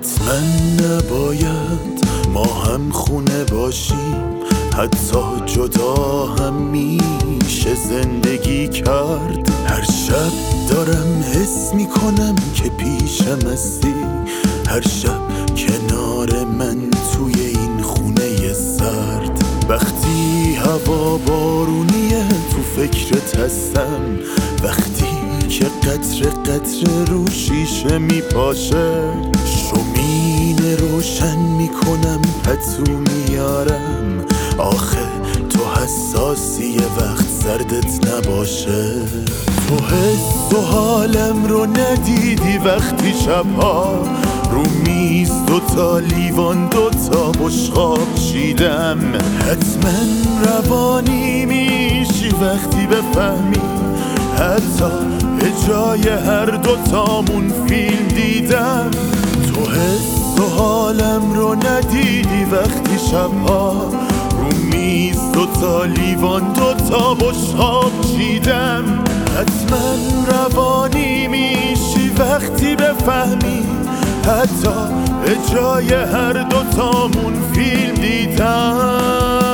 حتما نباید ما هم خونه باشیم، حتی جدا هم میشه زندگی کرد. هر شب دارم حس میکنم که پیشم هستی، هر شب کنار من توی این خونه سرد. وقتی هوا بارونیه تو فکرت هستم، وقتی که قطره قطره رو شیشه میپاشه، شومین روشن میکنم پتو میارم. آخه تو حساسی وقت سردت نباشه. تو حس و حالم رو ندیدی وقتی شبها رو میز دوتا لیوان دوتا بشقاب چیدم. حتما روانی میشی وقتی بفهمی حتی به جای هر دوتامون فیلم دیدم. تو حس و حالم رو ندیدی وقتی شبها رو میز دوتا لیوان دوتا بشقاب چیدم. حتما روانی میشی وقتی بفهمی حتی به جای هر دوتامون فیلم دیدم.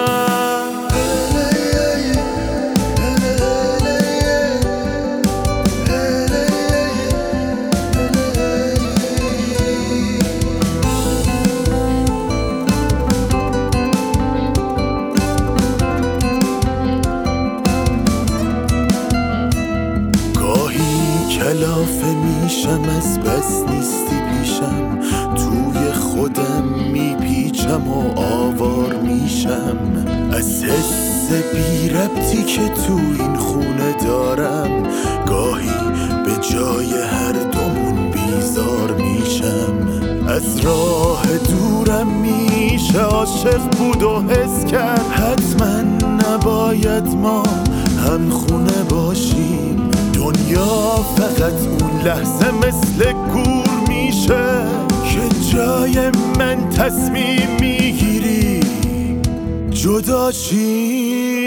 کلافه میشم از بس نیستی پیشم، توی خودم میپیچم و آوار میشم. از حس بی ربطی که تو این خونه دارم، گاهی به جای هر دومون بیزار میشم. از راه دورم میشه عاشق بود و حس کرد، حتما نباید ما هم خونه باشیم. دنیا فقط اون لحظه مثل گور میشه که جای من تصمیم میگیری جدا چی.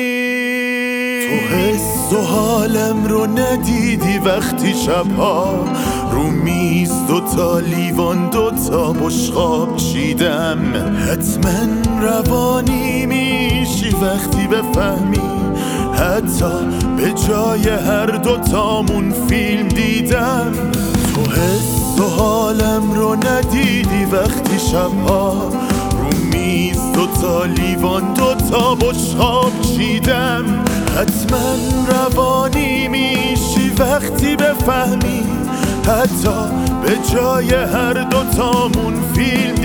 تو حس و حالم رو ندیدی وقتی شبها رو میز دوتا لیوان دوتا بشقاب چیدم. حتما روانی میشی وقتی بفهمی حتی به جای هر دوتامون فیلم دیدم. تو حس و حالم رو ندیدی وقتی شبها رو میز دوتا لیوان دوتا بشقاب چیدم. حتما روانی میشی وقتی بفهمی حتی به جای هر دوتامون فیلم